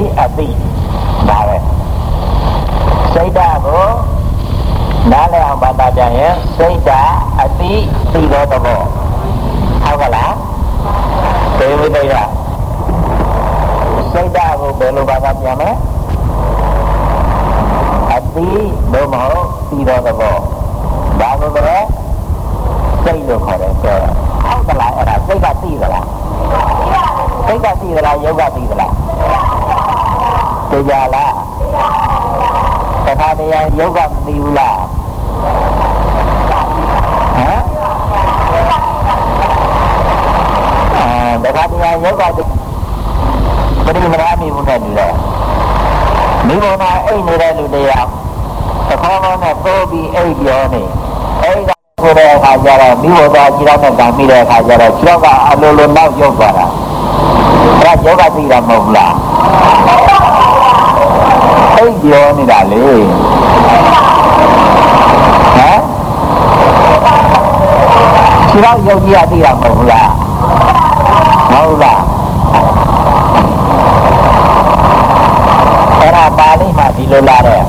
အသိဒါပဲစိတ်ဓာတ်ကိုနားလည်အောင်ဘာသာပြန်ရင်စိတ်ဓာတ်အသိသိသောသဘောဟုတ်ကလားဒီဝိတ္တရစိတ်ဓာတ်ကိုဘယ်လိုဘာသာပြန်မလဲအသိဘယ်မှာသိသောသဘောဒါကိုလည်းစိတ်လို့ခေါ်တယ်ဆိုတော့ဟုတ်ကလားအဲ့ဒါစိတ်ကသိသလားစိတ်ကသိသလားယုတ်ကသိသလားသိကြလားတခါတည်းယုတ်ကမသိဘူးလားဟမ်တခါတည်းယုတ်ကပရိမရာမိဘူးနဲ့တူတယ်မိဘနာအိတ်နေတဲ့လူတရားတစ်ခေါက်ခေါက်နဲ့တိုးပြီးအိတ်ပြောနေအိတ်ကဆိုတဲ့အခါကျတော့မိဘသားခြေထောက်နဲ့ကံမိတဲ့အခါကျတော့ခြေထောက်ကအလိုလိုနောက်ရုပ်သွားတာအဲ့ဒါယောဂသိတာမဟုတ်ဘူးလားအိတ်ပြောနေတာလေဟမ်ခြေထောက်ရုပ်ကြီးကသိတာမဟုတ်ဘူးလားမဟုတ်လားအဲ့ဒါပါဠိမှာဒီလိုလာတဲ့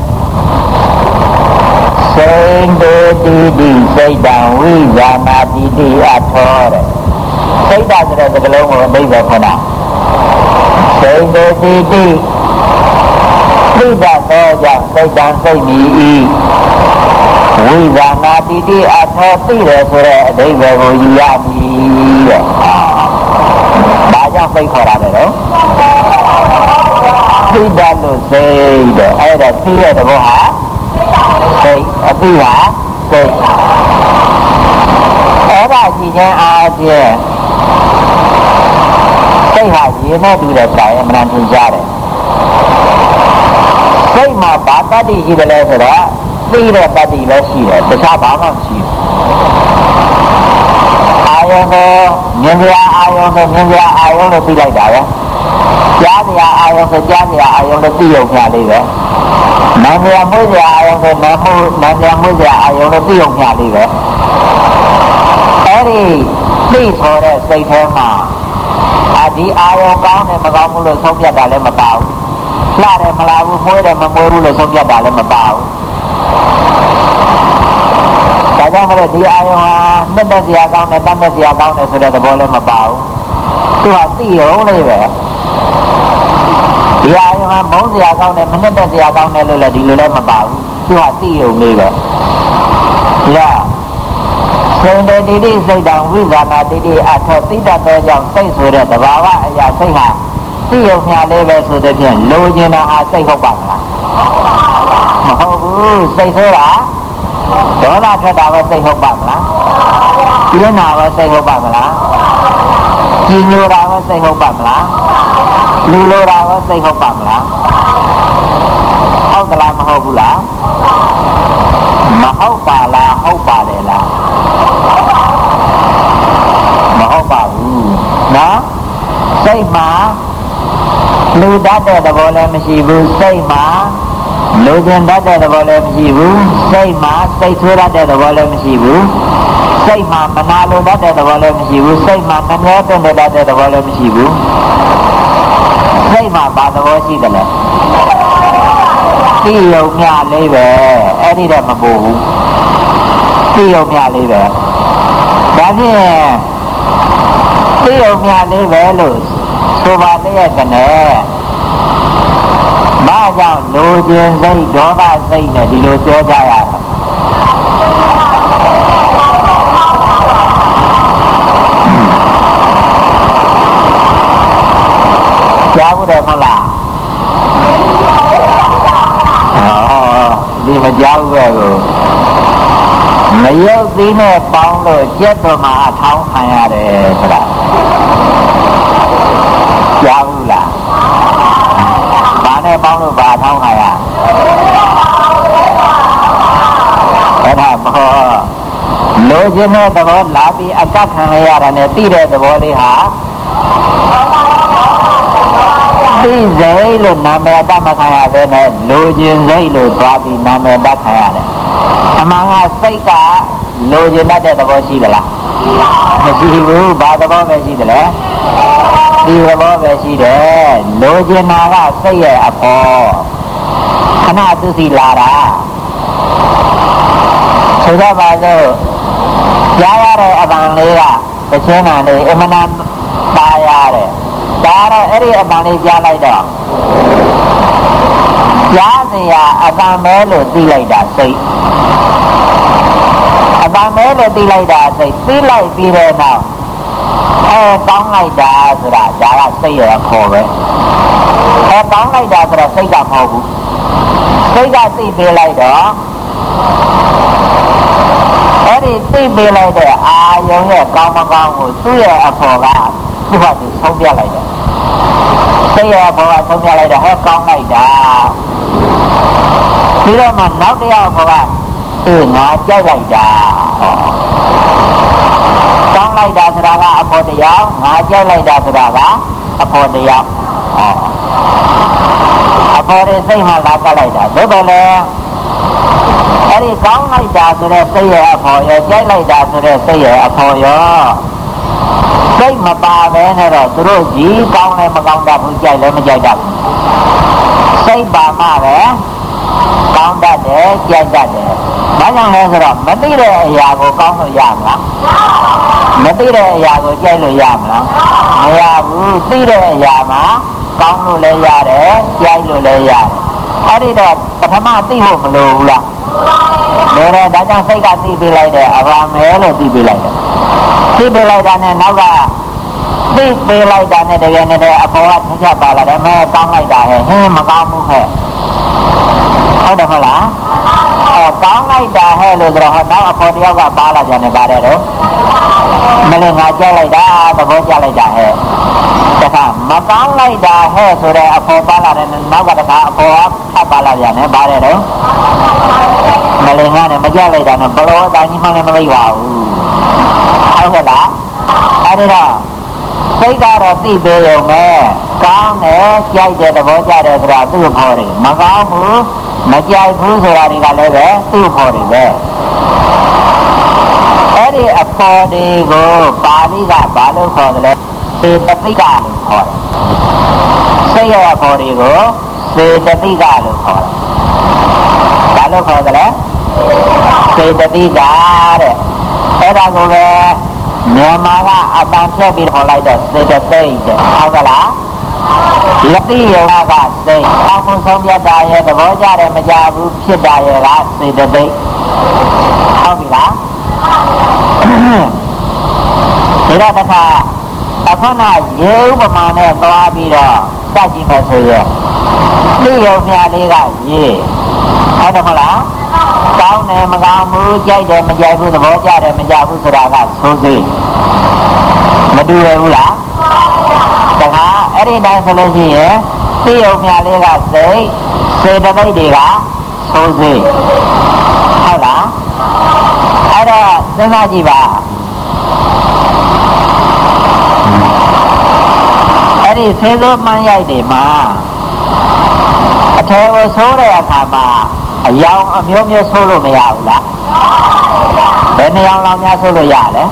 စိတ်တေတိတိစိတ်တံဝိဇာနာတိတိအထောတဲ့စိတ်ဓာတ်ဆိုတဲ့စကားလုံးကိုအဓိပ္ပာယ်ခေါ်တာစိတ်တေတိတိသိတတ်သောကြောင့်စိတ်တံစိတ်မီဤဝိဇာနာတိတိအထောသိတယ်ဆိုတဲ့အဓိပ္ပာယ်ကိုယူရမည်တဲ့ဒါကြောင့်စိတ်ခေါ်တာလေနော်သိတတ်လို့စိတ်တဲ့အဲ့ဒါသိတဲ့သဘောဟာစိတ်အသိဟာစိတ်အဲ့ဒါကြည့်ခြင်းအားဖြင့်စိတ်ဟာရေနဲ့တူတဲ့တိုင်အမှန်ထင်ရှားတယ်စိတ်မှာဘာတတ္တိရှိတယ်လဲဆိုတော့သိတဲ့တတ္တိလည်းရှိတယ်တခြားဘာမှမရှိဘူးအာယုံကိုမြင်ရအာယုံကိုမြင်ရအာယုံလို့သိလိုက်တာပဲကြားရအာယုံကိုကြားရအာယုံလို့သိရုံမျှလေးပဲနာမည်မွေးစရာအာယုံကိုနာမည်မွေးစရာအာယုံလို့သိရုံမျှလေးပဲအဲ့ဒီသိဆိုတဲ့စိတ်ထဲမှာဒီအာယုံကောင်းတယ်မကောင်းဘူးလို့ဆုံးဖြတ်တာလည်းမပါဘူးလှတယ်မလားဘူးမွေးတယ်မမွေးဘူးလို့ဆုံးဖြတ်တာလည်းမပါဘူးဒါကြောင့်မလို့ဒီအာယုံဟာနှစ်သက်စရာကောင်းတယ်တတ်သက်စရာကောင်းတယ်ဆိုတဲ့သဘောလည်းမပါဘူးသူကသိရုံလေးပဲဒီအာယုံဟာမုန်းစရာကောင်းတယ်မနှစ်သက်စရာကောင်းတယ်လို့လည်းဒီလိုလည်းမပါဘူးသူကသိရုံလေးပဲဒါစိတ်တေတိတိစိတ်တံဝိဇာနာတိတိအထောသိတတ်သောကြောင့်စိတ်ဆိုတဲ့သဘာဝအရာစိတ်ဟာသိရုံမျှလေးပဲဆိုတဲ့ဖြင့်လိုချင်တာဟာစိတ်ဟုတ်ပါမလားမဟုတ်ဘူးစိတ်ဆိုတာဒေါသထွက်တာပဲစိတ်ဟုတ်ပါမလားပြင်းတာပဲစိတ်ဟုတ်ပါမလားကြည်ညိုတာပဲစိတ်ဟုတ်ပါမလားလူလိုတာပဲစိတ်ဟုတ်ပါမလားဟုတ်ကလားမဟုတ်ဘူးလားမဟုတ်ပါလားဟုတ်ပါတယ်လားမဟုတ်ပါဘူးနော်စိတ်မှာလူတတ်တဲ့သဘောလည်းမရှိဘူးစိတ်မှာလူကျင်တတ်တဲ့သဘောလည်းမရှိဘူးစိတ်မှာစိတ်ဆိုးတတ်တဲ့သဘောလည်းမရှိဘူးစိတ်မှာမနာလိုတတ်တဲ့သဘောလည်းမရှိဘူးစိတ်မှာမနှဲတွန်းတတ်တဲ့သဘောလည်းမရှိဘူးစိတ်မှာဘာသဘောရှိတယ်လဲသိယုံမျှလေးပဲအဲ့ဒီတော့မပူဘူးသိယုံမျှလေးပဲဒါဖြင့်သိယုံမျှလေးပဲလို့ဆိုပါလျက်ကနေဘာကြောင့်လူကျင်စိတ်ဒေါသစိတ်နဲ့ဒီလိုပြောကြရတာကြားဘူးတယ်မလားဒီမကြောက်ပဲကိုမရုပ်သေးနဲ့ပေါင်းလို့ကျက်တော်မှာအထောင်းခံရတယ်ဆိုတာကြားဘူးလားဘာနဲ့ပေါင်းလို့ဘာထောင်းခံရအဲ့ဒါမဟုတ်လိုချင်တဲ့သဘောလာပြီးအကတ်ခံရတာနဲ့သိတဲ့သဘောလေးဟာသိစိတ်လို့နာမည်တတ်မခံရဘဲနဲ့လိုချင်စိတ်လို့သွားပြီးနာမည်တတ်ခံရတယ်အမှန်ကစိတ်ကလိုချင်တတ်တဲ့သဘောရှိသလားမရှိဘူးဘာသဘောပဲရှိသလဲဒီဘောပဲရှိတယ်လိုချင်တာကစိတ်ရဲ့အဖို့ခဏသူစီလာတာဆိုတော့ပါလို့ကြားရတဲ့အပံလေးကတခြင်းနာလေးအမှန်တန်ပါရတယ်ဒါတော့အဲ့ဒီအပံလေးကြားလိုက်တော့ကြားစရာအပံမဲလို့သိလိုက်တာစိတ်အပံမဲလို့သိလိုက်တာစိတ်သိလိုက်ပြီးတဲ့နောက်ကောင်းလိုက်တာဆိုတာဒါကစိတ်ရဲ့ခေါ်ပဲကောင်းလိုက်တာဆိုတော့စိတ်ကမဟုတ်ဘူးစိတ်ကသိပေးလိုက်တော့အဲ့ဒီသိပေးလိုက်တဲ့အာယုံရဲ့ကောင်းမကောင်းကိုသူ့ရဲ့အဖို့ကသူ့ဟာသူဆုံးပြလိုက်တယ်စိတ်ရဲ့အဖို့ကဆုံးပြလိုက်တော့ကောင်းလိုက်တာပြီးတော့မှနောက်တစ်ယောက်ဘကငါကြိုက်လိုက်တာကောင်းလိုက်တာဆိုတာကအဖို့တရားငါကြိုက်လိုက်တာဆိုတာကအဖို့တရားအဖို့ရဲ့စိတ်မှလာကလိုက်တာဒါပဲလေအဲ့ဒီကောင်းလိုက်တာဆိုတဲ့စိတ်ရဲ့အဖို့ရောကြိုက်လိုက်တာဆိုတဲ့စိတ်ရဲ့အဖို့ရောစိတ်မပါပဲနဲ့တော့သူတို့ကြီးကောင်းလည်းမကောင်းတတ်ဘူးကြိုက်လည်းမကြိုက်တတ်ဘူးစိတ်ပါမှပဲကောင်းတတ်တယ်ကြိုက်တတ်တယ်ဘာကြောင့်လဲဆိုတော့မသိတဲ့အရာကိုကောင်းလို့ရမလားမသိတဲ့အရာကိုကြိုက်လို့ရမလားမရဘူးသိတဲ့အရာမှာကောင်းလို့လည်းရတယ်ကြိုက်လို့လည်းရတယ်အဲ့ဒီတော့ပထမသိဖို့မလိုဘူးလားလိုတယ်ဒါကြောင့်စိတ်ကသိပေးလိုက်တယ်အဘာမဲလို့သိပေးလိုက်တယ်သိပေးလိုက်တာနဲ့နောက်ကသိပေးလိုက်တာနဲ့တကယ်နဲ့အပေါ်ကထင်ရှားပါလာတယ်မဲကောင်းလိုက်တာဟဲ့မကောင်းဘူးဟဲ့ဟုတ်တယ်မဟုတ်လားကောင်းလိုက်တာဟဲ့လို့ဆိုတော့နောက်အပေါ်တယောက်ကပါလာကြတယ်ပါတယ်တော့မလေးငါကြက်လိုက်တာသဘောကျလိုက်တာဟဲ့တခါမကောင်းလိုက်တာဟဲ့ဆိုတဲ့အပေါ်ပါလာတယ်နောက်ကတခါအပေါ်ကဖတ်ပါလာကြတယ်ပါတယ်တော့မလေးငါနဲ့မကြက်လိုက်တာနဲ့ဘလို့အတိုင်းကြီးမှလည်းမသိပါဘူးဟုတ်ကဲ့လားအဲ့ဒီတော့စိတ်ကတော့သိပေးရုံနဲ့ကောင်းတယ်ကြိုက်တယ်သဘောကျတယ်ဆိုတာသူ့ခေါ်တယ်မကောင်းဘူးမကြိုက်ဘူးဆိုတာတွေကလည်းပဲသူ့ခေါ်တယ်ပဲအဲ့ဒီအပေါ်တွေကိုပါဠိကဘာလို့ခေါ်တယ်လဲစေတသိကလို့ခေါ်တယ်စိတ်ရဲ့အပေါ်တွေကိုစေတသိကလို့ခေါ်တယ်ဘာလို့ခေါ်တယ်လဲစေတသိကတဲ့အဲ့ဒါကိုပဲမြန်မာကအတန်ဖြတ်ပြီးခေါ်လိုက်တော့စေတသိက်တဲ့ဟုတ်ကလားလက်တိယောကစိတ်အမှုဆုံးပြတာရဲ့သဘောကျတယ်မကြဘူးဖြစ်တာရဲ့ကစေတသိက်ဟုတ်ပြီလားဒီတော့တစ်ခါအခုနရေဥပမာနဲ့သွားပြီးတော့စကြည့်မယ်ဆိုရင်တိယောမြလေးကရေဟုတ်တယ်မလားကောင်းတယ်မကောင်းဘူးကြိုက်တယ်မကြိုက်ဘူးသဘောကျတယ်မကြဘူးဆိုတာကဆိုစေမတူရဘူးလားတခါအဲ့ဒီတိုင်းဆိုလို့ရှိရင်သိယုံမြလေးကစိတ်စေတသိက်တွေကဆိုစေဟုတ်လားအဲ့တော့စဉ်းစားကြည့်ပါအဲ့ဒီဆေးစိုးမှန်းရိုက်တွေမှာအထဲကိုဆိုးတဲ့အခါမှာအယောင်အမျိုးမျိုးဆိုးလို့မရဘူးလားဘယ်နှယောင်လောက်များဆိုးလို့ရလဲ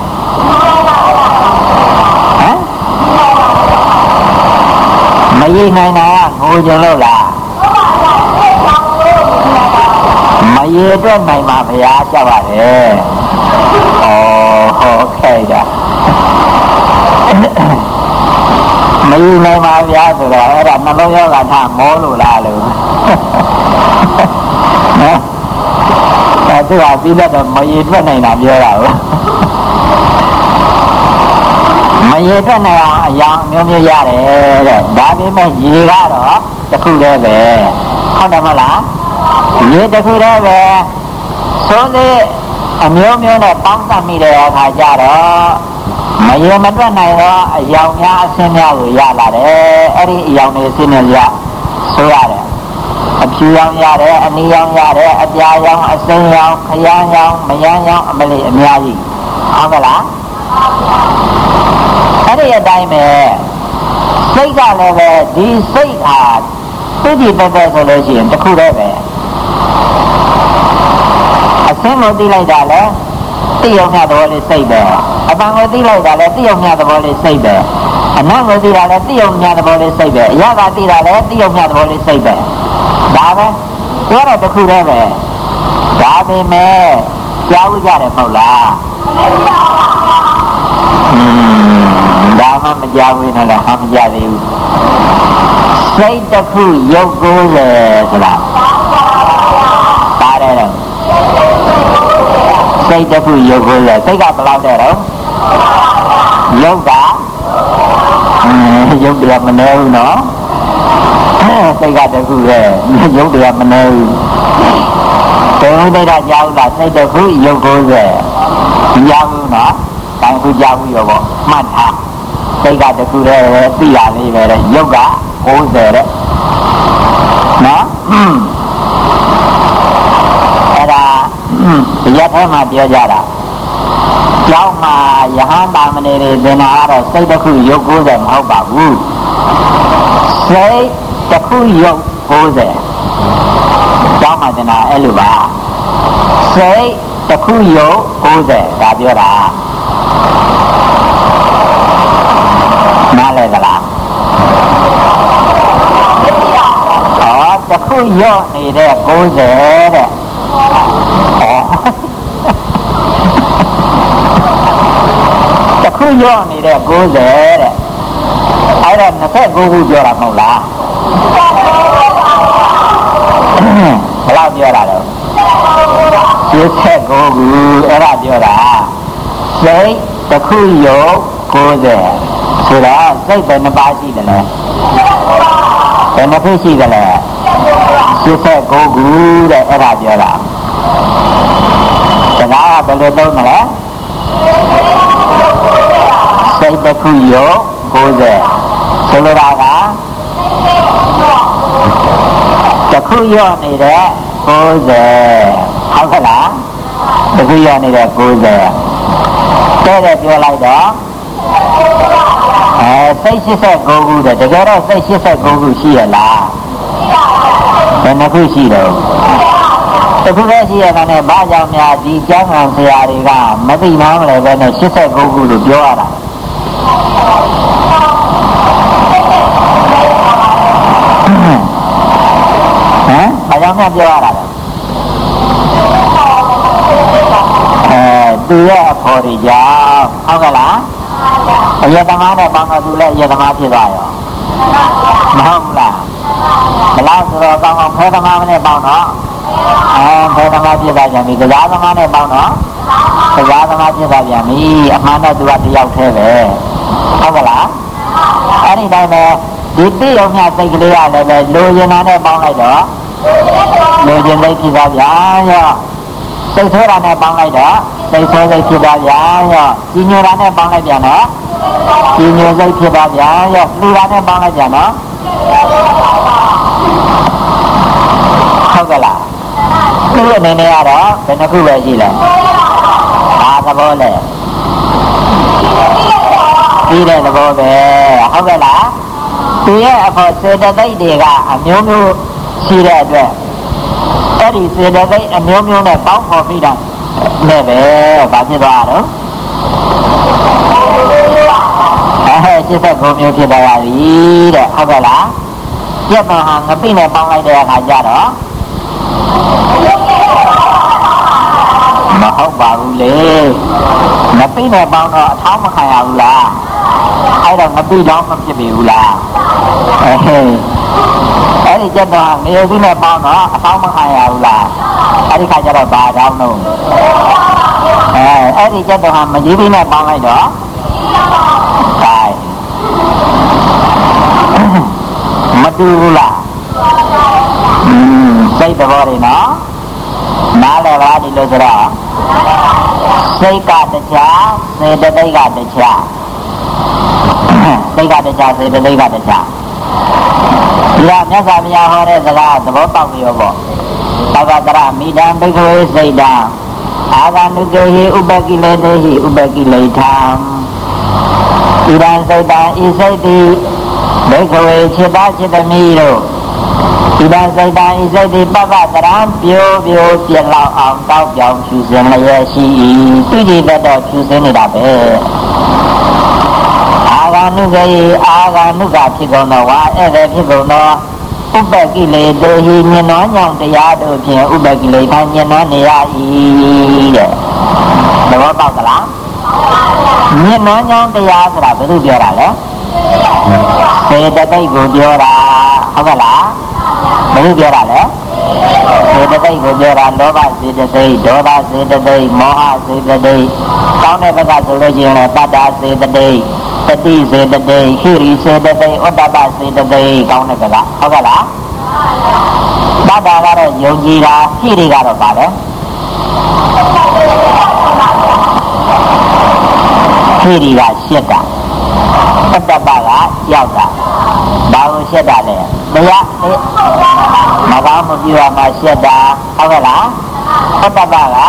ဟမ်မရည်နိုင်တာကငိုကြလို့လားမရည်အတွက်နိုင်မှာဘုရားကြပါတယ်ဩဟုတ်ကဲ့ဒါမရည်နိုင်ပါဗျာဆိုတော့အဲ့ဒါနှလုံးရောဂါထမောလို့လားလို့နော်အဲ့သူကပြီးတော့မရည်ထွက်နိုင်တာပြောတာဟုတ်မရေထွက်နေအောင်အယောင်မျိုးမျိုးရတယ်တဲ့ဒါပေမဲ့ရေကတော့တစ်ခုတည်းပဲဟုတ်တယ်မလားရေတစ်ခုတည်းပဲသုံးသေးအမျိုးမျိုးနဲ့ပေါင်းစပ်မိတဲ့အခါကျတော့မရေမထွက်နိုင်တော့အယောင်များအဆင်းများကိုရလာတယ်အဲ့ဒီအယောင်တွေအဆင်းနဲ့ရဆိုရတယ်အဖြူရောင်ရတယ်အနီရောင်ရတယ်အပြာရောင်အစိမ်းရောင်ခရမ်းရောင်မယမ်းရောင်အမလေးအများကြီးဟုတ်ကလားအဲ့ဒီအတိုင်းပဲစိတ်ကလည်းပဲဒီစိတ်ဟာသိတိတက်တက်ဆိုလို့ရှိရင်တစ်ခုတည်းပဲအစင်းကိုသိလိုက်တာလဲတိယုံမြတ်သဘောလေးစိတ်ပဲအပံကိုသိလိုက်တာလည်းတိယုံမြတ်သဘောလေးစိတ်ပဲအနတ်ကိုသိတာလည်းတိယုံမြတ်သဘောလေးစိတ်ပဲအရသာသိတာလည်းတိယုံမြတ်သဘောလေးစိတ်ပဲဒါပဲပြောတော့တစ်ခုတည်းပဲဒါပေမဲ့ကြားဥကြတယ်မဟုတ်လားဒါမှမကြားဘူးနော်လားမကြားသေးဘူးစိတ်တစ်ခုရုပ်90ဆိုတာပါတယ်တော့စိတ်တစ်ခုရုပ်90စိတ်ကဘယ်လောက်တဲ့တော့ရုပ်ကရုပ်တရားမနေဘူးနော်စိတ်ကတစ်ခုပဲရုပ်တရားမနေဘူးဘယ်လိုတိုက်တာကြားဘူးလားစိတ်တစ်ခုရုပ်90ကြားဘူးနော်တိုင်းခုကြားဘူးရောပေါ့မှတ်ထားစိတ်ကတစ်ခုတည်းပဲသိရလေးပဲတဲ့ရုပ်က90တဲ့နော်အဲ့ဒါရက်ထဲမှာပြောကြတာကျောင်းမှာယဟန်တာမဏေတွေသင်တာကတော့စိတ်တစ်ခုရုပ်90မဟုတ်ပါဘူးစိတ်တစ်ခုရုပ်90ကျောင်းမှာသင်တာအဲ့လိုပါစိတ်တစ်ခုရုပ်90ဒါပြောတာနားလဲသလားတစ်ခုရော့နေတဲ့90တဲ့တစ်ခုရော့နေတဲ့90တဲ့အဲ့ဒါ29ခုပြောတာမဟုတ်လားဘယ်လောက်ပြောတာလဲ29ခုအဲ့ဒါပြောတာစိတ်တစ်ခုရော့90ဆိုတော့စိတ်ပဲ2ပါးရှိတယ်လေဘယ်နှခုရှိကြလဲ89ခုတဲ့အဲ့ဒါပြောတာစကားကဘယ်လိုသုံးမလဲစိတ်တစ်ခုရော90ဆိုလိုတာကတစ်ခုရောနေတဲ့90ဟုတ်ကလားတစ်ခုရောနေတဲ့90တဲ့ပြောလိုက်တော့စိတ်89ခုတဲ့တကယ်တော့စိတ်89ခုရှိရလားဘယ်နှခုရှိတော့တစ်ခုပဲရှိရတာနဲ့ဘာကြောင့်များဒီကျမ်းဂန်ဆရာတွေကမသိနားမလဲပဲနဲ့89ခုလို့ပြောရတာဘာကြောင့်များပြောရတာလဲသူရဲ့အဖော်တွေကြောင့်ဟုတ်ကလားအယတမနဲ့ပေါင်းတော့သူလည်းအယတမဖြစ်သွားရောမဟုတ်ဘူးလားဘလားဆိုတော့ကောင်းအောင်ဖဲသမားနဲ့ပေါင်းတော့ဖဲသမားဖြစ်သွားပြန်ပြီကစားသမားနဲ့ပေါင်းတော့ကစားသမားဖြစ်သွားပြန်ပြီအမှန်တော့သူကတယောက်တည်းပဲဟုတ်ကလားအဲ့ဒီတိုင်းပဲဒီတိယုံမြစိတ်ကလေးကလည်းပဲလိုချင်တာနဲ့ပေါင်းလိုက်တော့လိုချင်စိတ်ဖြစ်သွားပြန်ရောစိတ်ဆိုးတာနဲ့ပေါင်းလိုက်တော့စိတ်ဆိုးစိတ်ဖြစ်သွားပြန်ရောကြီးညိုတာနဲ့ပေါင်းလိုက်ပြန်တော့ကြီးညိုစိတ်ဖြစ်သွားပြန်ရောလူတာနဲ့ပေါင်းလိုက်ပြန်တော့ဟုတ်ကလားသူ့အနေနဲ့ကတော့ဘယ်နှခုပဲရှိလဲဘာသဘောလဲပြီးတဲ့သဘောပဲဟုတ်ကလားသူရဲ့အဖို့စေတသိက်တွေကအမျိုးမျိုးရှိတဲ့အတွက်အဲ့ဒီစေတသိက်အမျိုးမျိုးနဲ့ပေါင်းဖော်ပြီးတာနဲ့ပဲဘာဖြစ်သွားတော့89မျိုးဖြစ်သွားပါပြီတဲ့ဟုတ်ကဲ့လားပြတ်မှဟာငပိနဲ့ပေါင်းလိုက်တဲ့အခါကျတော့မဟုတ်ပါဘူးလေငပိနဲ့ပေါင်းတော့အထောင်းမခံရဘူးလားအဲ့တော့ငပိတော့မဖြစ်ပြီဘူးလားအဲ့ဒီကျတော့နေရာကြီးနဲ့ပေါင်းတော့အထောင်းမခံရဘူးလားအဲ့ဒီခါကျတော့ဘာတောင်းတော့အဲ့ဒီကျတော့မကြီးပြီးနဲ့ပေါင်းလိုက်တော့မတူဘူးလားစိတ်တော်တွေနော်နားလည်ပါဒီလိုဆိုတော့စိတ်ကတရားစေတသိက်ကတရားစိတ်ကတရားစေတသိက်ကတရားဒီကမြတ်စွာဘုရားဟောတဲ့စကားသဘောပေါက်ပြီရောပေါ့သဗ္ဗတရမိတံဘိက္ခဝေစိတ်တံအာဂန္တုကေဟိဥပကိလေတေဟိဥပကိလေထံဣဒံစိတ်တံဤစိတ်တိဘိက္ခဝေจิตတจิตသမီးတို့ဒီတန်စိတ်တိုင်းစိတ်ဒီပပတရံပြိုပြိုပြက်လောက်အောင်တောက်ပြောင်ဖြူစင်လျက်ရှိ၏သူကြည်တတ်တော့ဖြူစင်နေတာပဲအာဂနုကေအာဂနုကဖြစ်ကုန်သောဝါဧည့်သည်ဖြစ်ကုန်သောဥပကိလေတေဟိညင်တော်ညောင်တရားတို့ဖြင့်ဥပကိလေခံညင်တော်နေရ၏တဲ့သဘောပေါက်ကလားညင်တော်ညောင်တရားဆိုတာဘယ်လိုပြောတာလဲစေတသိက်ကိုပြောတာဟုတ်ကလားဘယ်လိုပြောတာလဲစေတသိက်ကိုပြောတာလောဘစေတသိက်ဒေါသစေတသိက်မောဟစေတသိက်ကောင်းတဲ့ဘက်ကဆိုလို့ရှိရင်လည်းတတ္တစေတသိက်တတိစေတသိက်ဟိရိစေတသိက်ဥဒ္ဒပစေတသိက်ကောင်းတဲ့ဘက်ကဟုတ်ကလားတတ္တကတော့ယုံကြည်တာဟိရိကတော့ပါတယ်ဟိရိကရှက်တာဥဒ္ဒပကရောက်တာဘာကိုရှက်တာလဲတရားမကောင်းမပြုရမှာရှက်တာဟုတ်ကလားဥဒ္ဒပက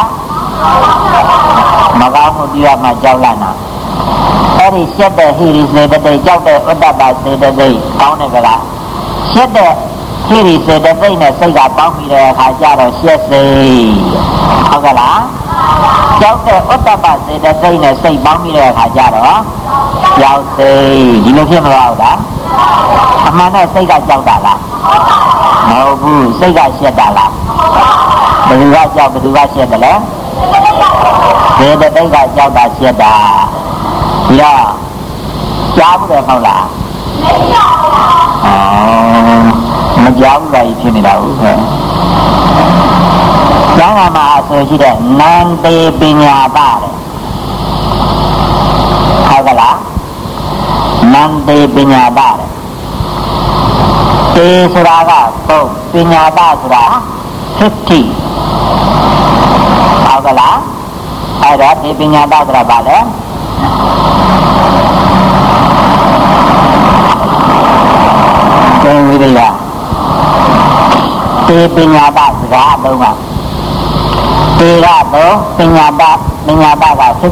မကောင်းမပြုရမှာကြောက်လန့်တာအဲ့ဒီရှက်တဲ့ဟိရိစေတသိက်ကြောက်တဲ့ဥဒ္ဒပစေတသိက်ကောင်းတယ်ကလားရှက်တဲ့ဟိရိစေတသိက်နဲ့စိတ်ကပေါင်းပြီးတဲ့အခါကျတော့ရှက်စိတ်ဟုတ်ကလားကြောက်တဲ့ဥဒ္ဒပစေတသိက်နဲ့စိတ်ပေါင်းပြီးတဲ့အခါကျတော့ကြောက်စိတ်ဒီလိုဖြစ်မလို့လားအမှန်တော့စိတ်ကကြောက်တာလားမဟုတ်ဘူးစိတ်ကရှက်တာလားဘယ်သူကကြောက်ဘယ်သူကရှက်တယ်လဲစေတသိက်ကကြောက်တာရှက်တာဒီတော့ကြားဘူးတယ်ဟုတ်လားမကြောက်ဘူးလားဖြစ်နေတာဟုတ်ကဲ့ကျမ်းဂန်မှာဆိုရှိတဲ့နန္တေပညာပါတဲ့ဟုတ်ကလားနန္တေပညာပါတဲ့တေဆိုတာကပုံပညာပါဆိုတာ50ဟုတ်ကလားအဲ့ဒါဒီပညာပါဆိုတာပါလေသင်ဝိရိယတေပညာပါစကားလုံးကတေကတော့ပညာပါက50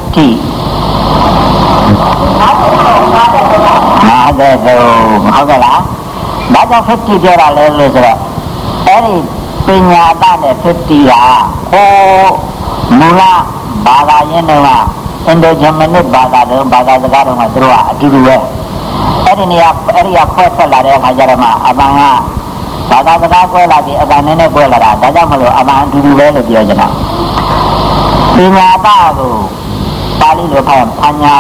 နားတဲ့ဟုတ်ကလားဒါကြောင့်50ပြောတာလဲလို့ဆိုတော့အဲ့ဒီပညာပါနဲ့50ကဟိုမူလဘာသာရင်းတွေကအင်ဒိုဂျမနစ်ဘာသာတွေဘာသာစကားတွေကသူတို့ကအတူတူပဲအဲ့ဒီနေရာအဲ့ဒီခွဲထွက်လာတဲ့အခါကျတော့မှအပန်းကဘာသာစကားကွဲလာပြီးအပန်းနည်းနည်းကွဲလာတာဒါကြောင့်မလို့အပန်းအတူတူပဲလို့ပြောကြတာပညာပါကိုပါဠိလိုခေါ်ပညာ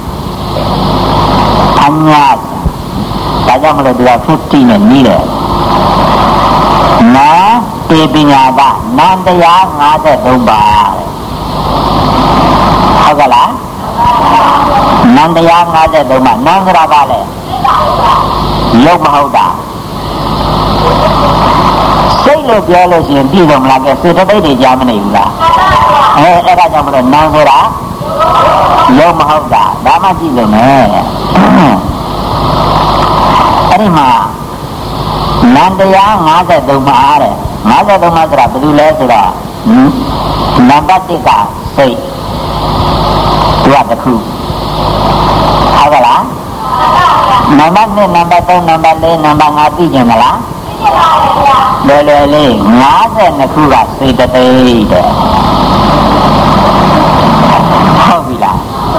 ဒါကြောင့်မလို့သူက50နဲ့နီးတယ်နာတေပညာပါနန္တရား53ပါဟုတ်ကလားနန္တရား53ပါနန္ဒရာပါလေရုပ်မဟုတ်တာစိတ်လို့ပြောလို့ရှိရင်ပြည့်စုံမလားကဲစေတသိက်တွေကြားမနေဘူးလားအဲ့ဒါကြောင့်မလို့နန္ဒရာရုပ်မဟုတ်တာဒါမှကြည့်လို့မယ်အဲ့ဒီမှာနန္တရား53ပါတဲ့53ပါဆိုတာဘယ်လိုလဲဆိုတော့နံပါတ်1ကစိတ်သူကတစ်ခုဟုတ်ကလားနံပါတ်2နံပါတ်3နံပါတ်4နံပါတ်5သိကြမလားသိကြပါဘူးလေလေ52ခုကစေတသိက်တဲ့ဟုတ်ပြီလား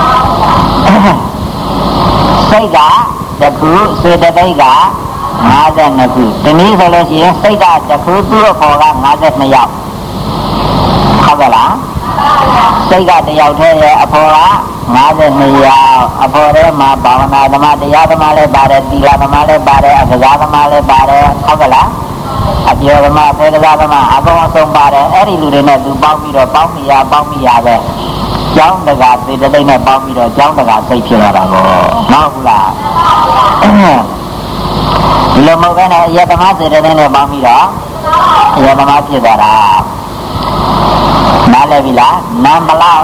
စိတ်ကတစ်ခုစေတသိက်က52ခုဒီနည်းဆိုလို့ရှိရင်စိတ်ကတစ်ခုသူ့အဖော်က52ယောက်ဟုတ်ကလားစိတ်ကတယောက်တည်းရဲ့အဖော်က52ယောက်အဖော်ထဲမှာဘာဝနာသမားတရားသမားလည်းပါတယ်သီလသမားလည်းပါတယ်အကစားသမားလည်းပါတယ်ဟုတ်ကလားအပြောသမားဖေကစားသမားအကုန်အဆုံးပါတယ်အဲ့ဒီလူတွေနဲ့သူပေါင်းပြီးတော့ပေါင်းမိရပဲကျောင်းတကာစေတသိက်နဲ့ပေါင်းပြီးတော့ကျောင်းတကာစိတ်ဖြစ်လာတာကိုမဟုတ်ဘူးလားဒီလိုမဟုတ်ဘဲနဲ့အယတမစေတသိက်နဲ့ပေါင်းပြီးတော့အယတမဖြစ်သွားတာနားလည်ပြီလားနံမလောက်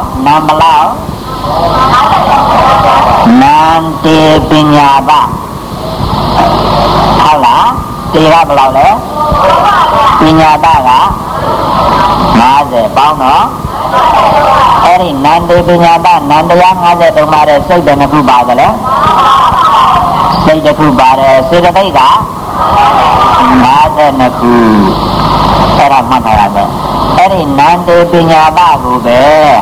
နန္တေပညာပါဟုတ်လားတေကဘယ်လောက်လဲပညာပါက50ပေါင်းတော့အဲ့ဒီနန္တေပညာပါနန္တရား53ပါတဲ့စိတ်တစ်ခုပါတယ်လေစိတ်တစ်ခုပါတယ်စေတသိက်က 52ခုအဲ့ဒါမှတ်ထားရမယ်အဲ့ဒီနန္တေပညာပကိုပဲ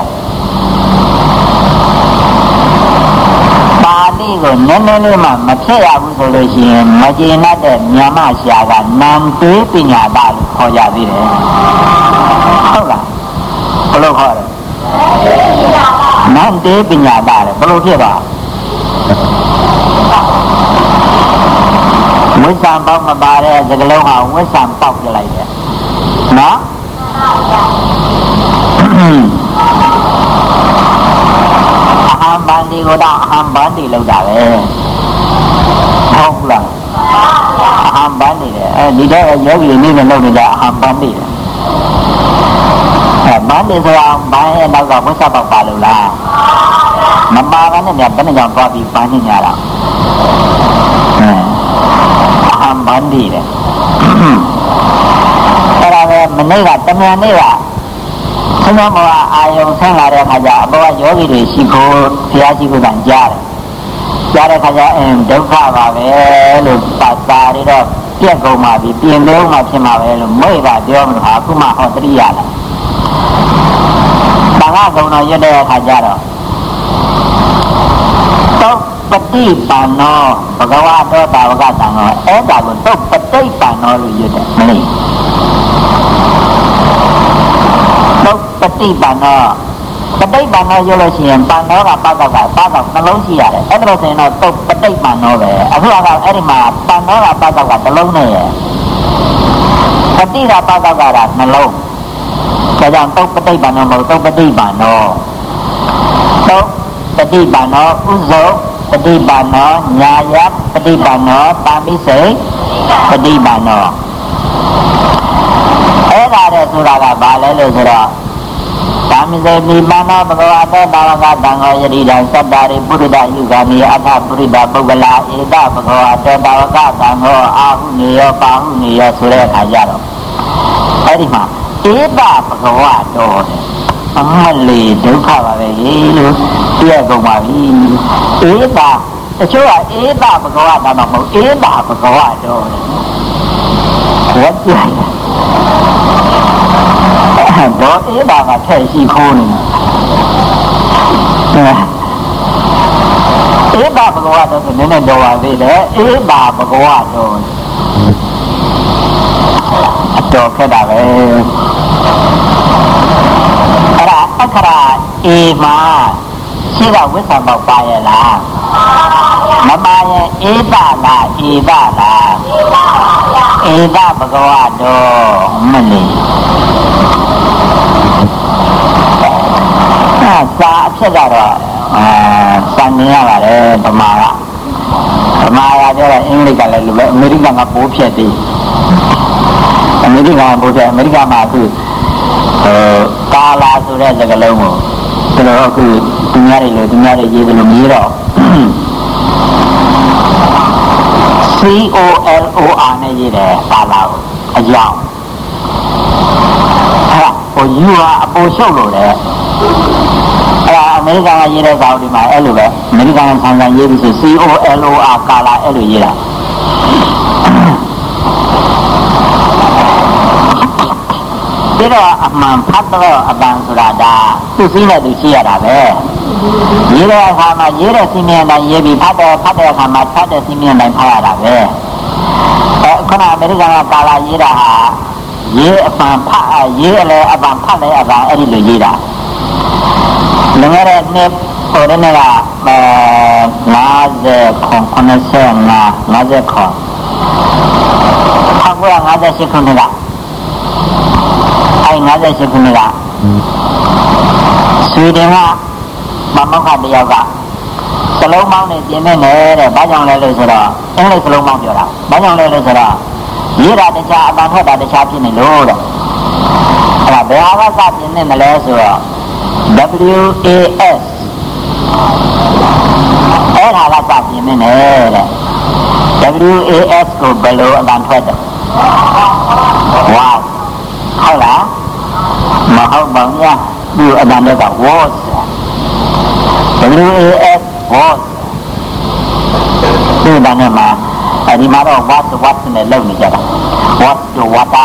ပါဠိကိုနည်းနည်းလေးမှမဖြစ်ရဘူးဆိုလို့ရှိရင်မကျေနပ်တဲ့မြန်မာရှာကနန္တေပညာပလို့ခေါ်ကြသေးတယ်ဟုတ်လားဘယ်လိုခေါ်လဲနန္တေပညာပလေဘယ်လိုဖြစ်ပါဝိသံပေါက်မပါတဲ့စကလုံးဟာဝိသံပေါက်ပြလိုက်တယ်နော်အဟံဗန္တိကိုတော့အဟံဗန္တိလောက်တာပဲဟုတ်လားအဟံဗန္တိတယ်အဲဒီတော့ယောဂီနေနဲ့လောက်နေကြအဟံဗန္တိတယ်ဗန္တိဆိုတာဘိုင်းရဲ့နောက်ကဝိသပေါက်ပါလို့လားမပါဘဲနဲ့ဘယ်နဲ့ကြောင့်သွားပြီးပန်းနေကြတာအဟံဗန္တိတယ်အဲ့ဒါပဲမနေ့ကတမြန်နေ့ကဆင်းရဲဘဝအာယုံဆင်းလာတဲ့အခါကျအဘောကယောဂီတွေရှိဖို့ဘုရားရှိခိုးတာကြားတယ်ကြားတဲ့အခါကျဒုက္ခပါပဲလို့ပါတာတွေတော့ပြက်ကုန်ပါပြီပြင်လုံးမှဖြစ်မှာပဲလို့မိတ်ပါပြောမလို့ဟာအခုမှဟောတတိယလားဘာသာကုံတော်ရွတ်တဲ့အခါကျတော့သုတ်ပฏิปันโนဘဂဝါတောတာဝကတံဟောအဲ့ဒါကိုသုတ်ပฏิปันโนလို့ရွတ်တယ်မလေးသုတ်ပฏิปันโนပฏิปันโนရွတ်လို့ရှိရင်ပန်နောကပတ်တော့ကနှလုံးရှိရတယ်အဲ့ဒါဆိုရင်တော့သုတ်ပฏิปันโนပဲအခုကအဲ့ဒီမှာပန်နောကပတ်တော့ကတစ်လုံးနဲ့ရယ်ပฏิကပတ်တော့ကနှလုံးဒါကြောင့်သုတ်ပฏิปันโนမဟုတ်သုတ်ပฏิปันโนသုတ်ပฏิปันโนဥဇောပฏิปันโนညာယပฏิปันโนပါဠိစေပฏิปันโนအဲ့ဒါတဲ့ဆိုတာကဘာလဲလို့ဆိုတော့ပါဠိစေမိပန္နောဘဂဝါတောတာဝကတံဟောယတိတံသတ္တာရိပုရိဒယုဂာမိအထပုရိဒပုဂ္ဂလာဧတဘဂဝါတောတာဝကတံဟောအာဟုနေယောပါဟုနေယောဆိုတဲ့အခါကျတော့အဲ့ဒီမှာဧတဘဂဝါတောအမလေးဒုက္ခပါပဲလို့ပြည့်ကုန်ပါပြီဧတတချို့ကဧတဘဂဝါတောမဟုတ်ဧတဘဂဝါတောဝတ်ကြတော့ဧတကထည့်ရှိခိုးနေဧတဘဂဝါတောဆိုနည်းနည်းတော်ပါသေးတယ်ဧတဘဂဝါတောအတော်ခက်တာပဲအဲ့ဒါအခရာအေမှာရှိကဝိသံပေါက်ပါရဲ့လားမပါရဲ့ဧတလားဧတလားဧတဘဂဝါတောမလေးစာအဖြစ်ကတော့စံနေရပါတယ်ဗမာကပြောတော့အင်္ဂလိပ်ကလည်းလိုပဲအမေရိကန်ကပိုးဖြတ်သေးအမေရိကန်ပိုးဖြတ်အမေရိကန်မှာအခုကာလာဆိုတဲ့စကားလုံးကိုကျွန်တော်အခုသူများတွေရေးတယ်လို့မြည်တော့ COLOR နဲ့ရေးတယ်ကာလာကိုအကြောင်းအဲ့ဒါဟို U ကအပိုရှုပ်လို့လေအဲ့ဒါအမေရိကန်ကရေးတဲ့စာအုပ်ဒီမှာအဲ့လိုပဲအမေရိကန်ဆန်ဆန်ရေးပြီးဆို COLOR ကာလာအဲ့လိုရေးတာပြီးတော့အမှန်ဖတ်တော့အပန်ဆိုတာဒါသူစည်းနဲ့သူရှိရတာပဲရေးတဲ့အခါမှာရေးတဲ့စီမင်းတိုင်းရေးပြီးဖတ်တဲ့အခါမှာဖတ်တဲ့စီမင်းတိုင်းဖတ်ရတာပဲခုနအမေရိကန်ကကာလာရေးတာဟာရေးအပန်ဖတ်ရေးအလဲအပန်ဖတ်လဲအပန်အဲ့ဒီလိုရေးတာလွန်ခဲ့တဲ့နှစ်ဟိုတနေ့က50ခွန်50ခွန်1958ခုနှစ်က58ခုနှစ်ကဆွေဒင်ကမမောက္ခတယောက်ကစလုံးပေါင်းနဲ့ပြင်နေတယ်ဘာကြောင့်လဲလို့ဆိုတော့အင်္ဂလိပ်စလုံးပေါင်းပြောတာဘာကြောင့်လဲလို့ဆိုတော့ရေးတာတခြားအပန်ထွက်တာတခြားဖြစ်နေလို့တဲ့အဲ့ဒါဘယ်ဟာကစပြင်နေမလဲဆိုတော့ WAS အဲ့ဒါကစပြင်နေတယ်တဲ့ WAS ကိုဘယ်လိုအပန်ထွက်တယ်ဝါဟုတ်လားမဟုတ်ပါဘူးသူအတန်တွေက was WAS was ဒီတန်နဲ့မှာအဲဒီမှာတော့ what နဲ့လုံနေကြတာ what to water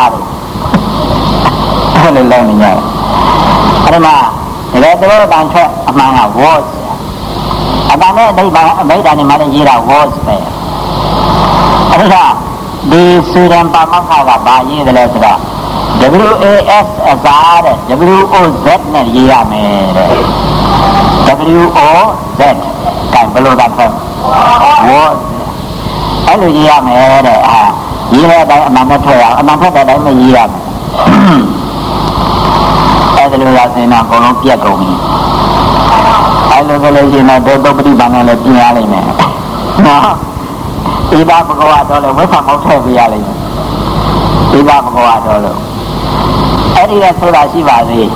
လို့လည်းလုံနေကြတယ်အဲဒီမှာတကယ်တော့တန်ထွက်အမှန်က was အတန်နဲ့အမိတ်တန်နဲ့မှလည်းရေးတာ was ပဲအဲဒီကဒီစူရန်ပါမောက္ခကဘာရေးတယ်လဲဆိုတော့ WAS အစားတဲ့ WOZ နဲ့ရေးရမယ်တဲ့ WOZ ကဘယ်လိုသာဖွဲ့ was အဲ့လိုရေးရမယ်တဲ့ရေးတဲ့အတိုင်းအမှန်နဲ့ထွက်ရအောင်အမှန်ထွက်တဲ့အတိုင်းမရေးရမယ်အဲ့ဒါလိုရစင်တော့အကုန်လုံးပြက်ကုန်ပြီအဲ့လိုကလေးရှင်တော့ဒုပ္ပတိဘာနဲ့လည်းပြင်ရလိမ့်မယ်နော်ဣဒဘဂဝါတော်လည်းဝိသမောက်ထည့်ပေးရလိမ့်မယ်ဣဒဘဂဝါတော်လို့အဲ့ဒီကဆိုတာရှိပါသေး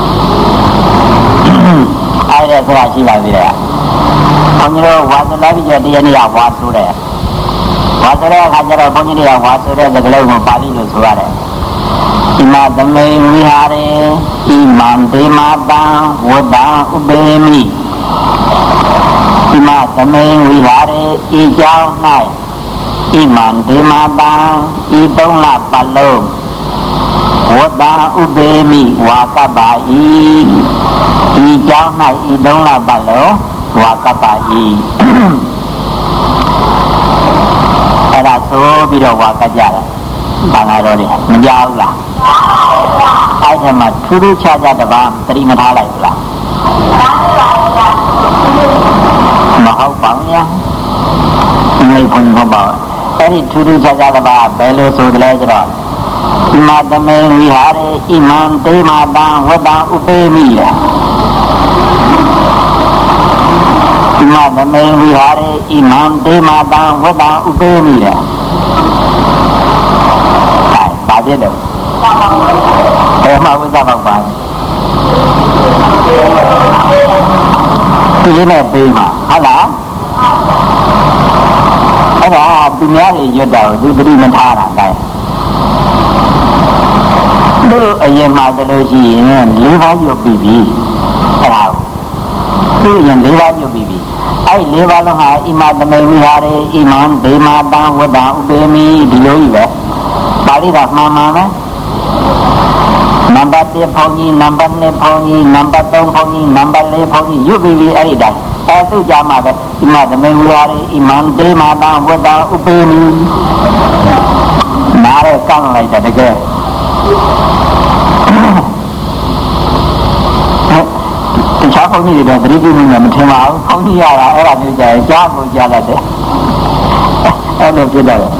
အဲ့ဒီဆိုတာရှိပါသေးတယ်ဘုန်းကြီးတို့ဝါသလာပြီးကြတရားနေ့ကဝါဆိုတယ်ဝါဆိုတဲ့အခါကျတော့ဘုန်းကြီးတွေကဝါဆိုတဲ့စကားလုံးကိုပါဠိလိုဆိုရတယ်ဣမသမေဝိဟာရေဣမံဒေမတံဝတ္တံဥပေမိဣမသမေဝိဟာရေဤကြောင်း၌ဣမံဒေမတံဤသုံးလပတ်လုံးဝတ္တံဥပေမိဝါကပ္ပဤဤကြောင်း၌ဤသုံးလပတ်လုံးဝါကပ္ပဤအဲ့ဒါဆိုပြီးတော့ဝါကကြတယ်ဘာသာတော်တွေမကြောက်လားအဲ့ဒီမှာထူးထူးခြားခြားတပါးသတိမထားလိုက်ဘူးလားမဟုတ်ပါဘူးညာငယ်ခွန်ဘပါအဲ့ဒီထူးထူးခြားခြားတပါးဘယ်လိုဆိုကြလဲဆိုတော့ဣမသမေဝိဟာရေဣမံဒေမတံဝတ္တံဥပေမိဣမသမေဝိဟာရေဣမံဒေမတံဝတ္တံဥပေမိဘာဖြစ်တယ်ဘယ်မှာဝိသမောက်ပါဒီနဲ့ပြီးမှာဟုတ်လားအဲ့ဒါသူများတွေရွတ်တာကိုသူပရိမထားတာတိုင်းတို့အရင်မှတလို့ရှိရင်၄ပါးရွတ်ပြီးပြီအဲ့ဒါသူရင်၄ပါးရွတ်ပြီးပြီအဲ့၄ပါးလုံးဟာဣမသမေဝိဟာရေဣမံဒေမတံဝတ္တံဥပေမိဒီလိုကြီးပဲပါဠိကမှန်မှန်ပဲနံပါတ်1ဘုန်းကြီးနံပါတ်2ဘုန်းကြီးနံပါတ်3ဘုန်းကြီးနံပါတ်4ဘုန်းကြီးရွတ်ပြီးပြီအဲ့ဒီတိုင်းအဲ့သူကြမှာပဲဣမသမေဝိဟာရေဣမံဒေမတံဝတ္တံဥပေမိနားရဲကောင်းလိုက်တယ်တကယ်တခြားဘုန်းကြီးတွေတော့သတိပြုနေမထင်ပါဘူးဘုန်းကြီးရတာအဲ့ဒါမျိုးကြရင်ကြားကိုကြားလိုက်တယ်အဲ့လိုဖြစ်တယ်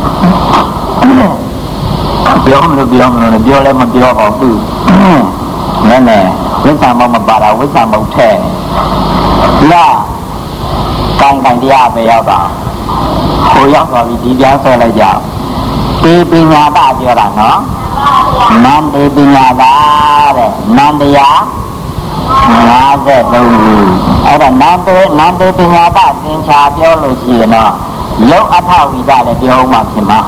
ပြောမလို့ပြောလည်းမပြောပါဘူးနည်းနည်းဝိသမောက်မပါတာဝိသမောက်ထဲလာကောင်းတရားပဲရောက်တာကိုရောက်သွားပြီဒီပြန်ဆွဲလိုက်ကြဒီပညာတပြောတာနော်နန္တေပညာတာတဲ့နန္တရား53ခုအဲ့ဒါနန္တေပညာတသင်္ချာပြောလို့ရှိရင်တော့ယုတ်အထဝိဒလည်းပြောမှဖြစ်မှာ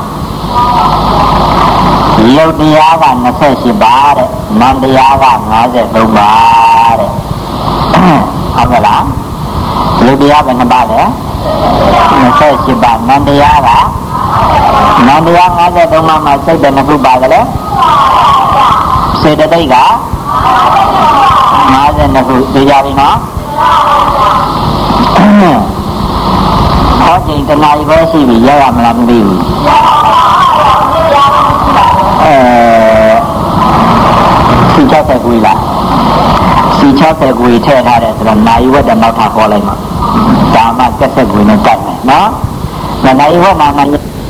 ယုတ်တရားက28ပါတဲ့နန္တရားက53ပါတဲ့ဟုတ်ကဲ့လားယုတ်တရားက2ပါတဲ့28ပါနန္တရားကနန္တရား53ပါမှာစိတ်တဲ့2ခုပါကြလေစေတသိက်က52ခုသိကြပြီနော်ဟောချိန်တနာရီပဲရှိပြီရရမလားမသိဘူးစီ60ခုလားစီ60ခုထည့်ထားတယ်ဆိုတော့နိုင်ဝက်တော့နောက်ထပ်ခေါ်လိုက်မှာဒါမှ70ခုနဲ့ကြိုက်မယ်နော်နိုင်ဝက်မှာ